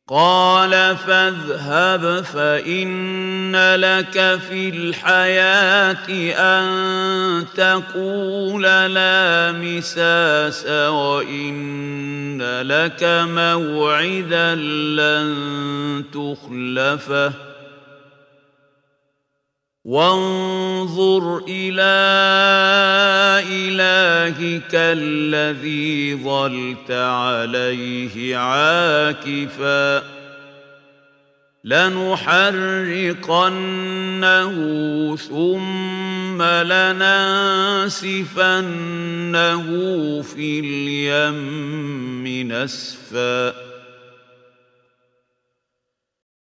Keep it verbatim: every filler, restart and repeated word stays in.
قال فاذهب فإن لك في الحياة أن تقول لا مساس وإن لك موعدا لن تخلفه وانظر إلى إلهك الذي ظلت عليه عاكفا لنحرقنه ثم لننسفنه في اليم نسفا